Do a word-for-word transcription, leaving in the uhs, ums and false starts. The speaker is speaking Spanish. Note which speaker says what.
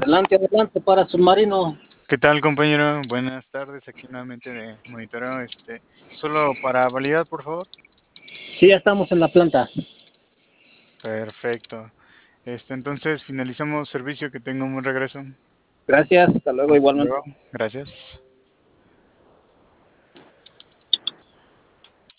Speaker 1: Adelante, adelante para submarino.
Speaker 2: ¿Qué tal, compañero? Buenas tardes, aquí nuevamente de monitoreo, este, solo para validar, por favor.
Speaker 1: Sí, ya estamos en la planta.
Speaker 2: Perfecto. Este, entonces finalizamos servicio, que tenga un buen regreso.
Speaker 1: Gracias, hasta luego
Speaker 2: Hasta
Speaker 1: igualmente.
Speaker 2: luego. Gracias.